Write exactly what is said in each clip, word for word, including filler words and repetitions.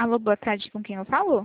Alô, boa tarde, com quem eu falo?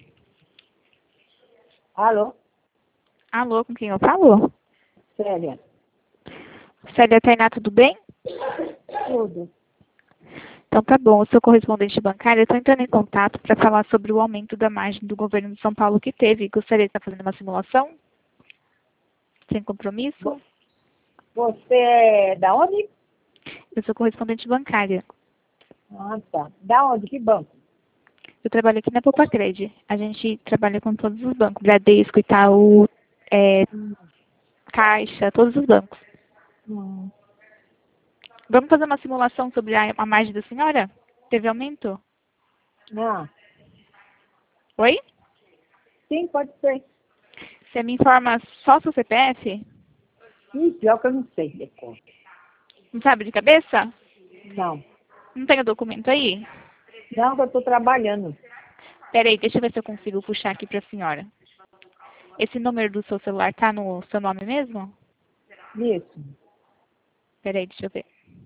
Alô? Alô, com quem eu falo? Célia? Célia Tainá, tudo bem? Tudo. Então tá bom, eu sou correspondente bancária, estou entrando em contato para falar sobre o aumento da margem do governo de São Paulo que teve. Gostaria de estar fazendo uma simulação? Sem compromisso? Você é da onde? Eu sou correspondente bancária. Ah, tá. Da onde? Que banco? Eu trabalho aqui na Popacred. A gente trabalha com todos os bancos, Bradesco, Itaú, é, Caixa, todos os bancos. Hum. Vamos fazer uma simulação sobre a, a margem da senhora? Teve aumento? Ah, Oi? sim, pode ser. Você me informa só seu C P F? Ih, pior que eu não sei decor. Não sabe de cabeça? Não. Não tem o documento aí? Não, que eu estou trabalhando. Peraí, deixa eu ver se eu consigo puxar aqui pra senhora. Esse número do seu celular tá no seu nome mesmo? Isso. Peraí, deixa eu ver.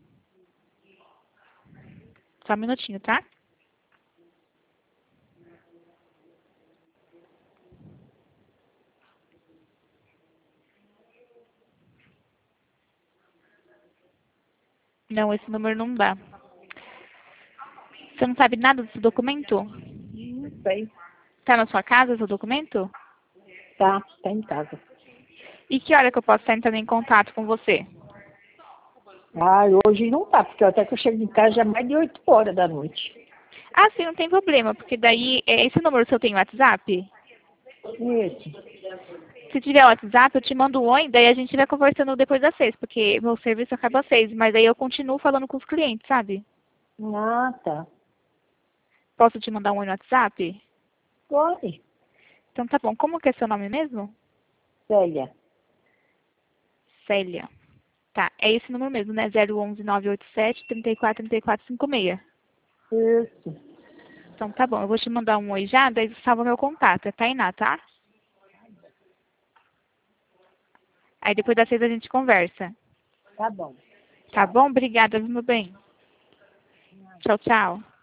Só um minutinho, tá? Não, esse número não dá. Você não sabe nada desse documento? Não sei. Tá na sua casa, seu documento? Tá, tá em casa. E que hora que eu posso estar entrando em contato com você? Ah, hoje não tá, porque até que eu chego em casa já é mais de oito horas da noite. Ah, sim, não tem problema, porque daí, é, esse número seu tem WhatsApp? Isso. Se tiver WhatsApp, eu te mando um oi, daí a gente vai conversando depois das seis, porque meu serviço acaba às seis, mas aí eu continuo falando com os clientes, sabe? Ah, tá. Posso te mandar um oi no WhatsApp? Pode. Então tá bom. Como que é seu nome mesmo? Célia. Célia. Tá, é esse número mesmo, né? zero onze nove oito sete, três quatro três quatro cinco seis. Isso. Então tá bom, eu vou te mandar um oi já, daí você salva meu contato. É Tainá, tá? Aí depois das seis a gente conversa. Tá bom. Tá Tchau. bom? Obrigada, viu, meu bem? Tchau, tchau.